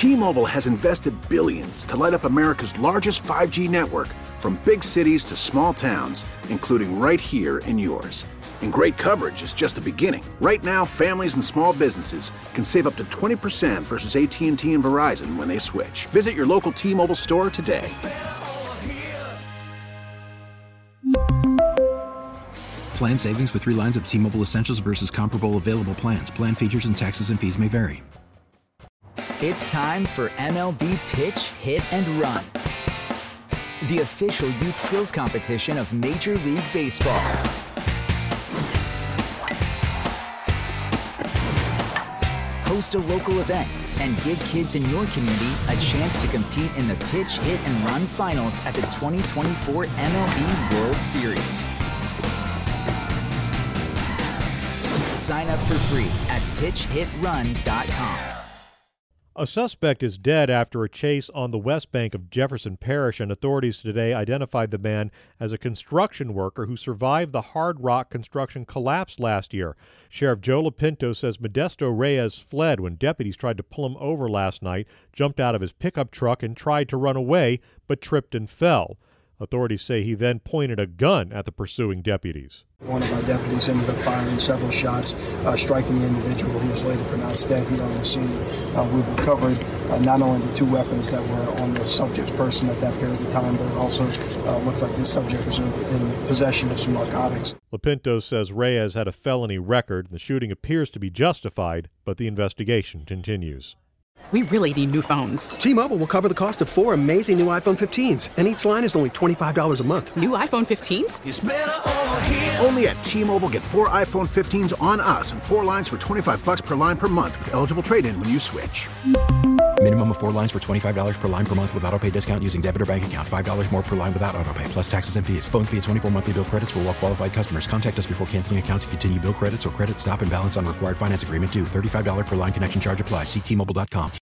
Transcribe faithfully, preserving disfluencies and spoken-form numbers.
T-Mobile has invested billions to light up America's largest five G network, from big cities to small towns, including right here in yours. And great coverage is just the beginning. Right now, families and small businesses can save up to twenty percent versus A T and T and Verizon when they switch. Visit your local T-Mobile store today. Plan savings with three lines of T-Mobile Essentials versus comparable available plans. Plan features and taxes and fees may vary. It's time for M L B Pitch, Hit, and Run, the official youth skills competition of Major League Baseball. Host a local event and give kids in your community a chance to compete in the Pitch, Hit, and Run finals at the twenty twenty-four M L B World Series. Sign up for free at pitch hit run dot com. A suspect is dead after a chase on the west bank of Jefferson Parish, and authorities today identified the man as a construction worker who survived the Hard Rock construction collapse last year. Sheriff Joe Lopinto says Modesto Reyes fled when deputies tried to pull him over last night, jumped out of his pickup truck and tried to run away, but tripped and fell. Authorities say he then pointed a gun at the pursuing deputies. One of our deputies ended up firing several shots, uh, striking the individual who was later pronounced dead here on the scene. Uh, we've recovered uh, not only the two weapons that were on the subject's person at that period of time, but it also uh, looks like this subject was in, in possession of some narcotics. Lopinto says Reyes had a felony record. The shooting appears to be justified, but the investigation continues. We really need new phones. T-Mobile will cover the cost of four amazing new iPhone fifteens, and each line is only twenty-five dollars a month. New iPhone fifteens? It's better over here. Only at T-Mobile, get four iPhone fifteens on us and four lines for twenty-five dollars per line per month with eligible trade-in when you switch. Minimum of four lines for twenty-five dollars per line per month with autopay discount using debit or bank account. five dollars more per line without autopay, plus taxes and fees. Phone fee at twenty-four monthly bill credits for well-qualified customers. Contact us before canceling account to continue bill credits or credit stop and balance on required finance agreement due. thirty-five dollars per line connection charge applies. See T Mobile dot com.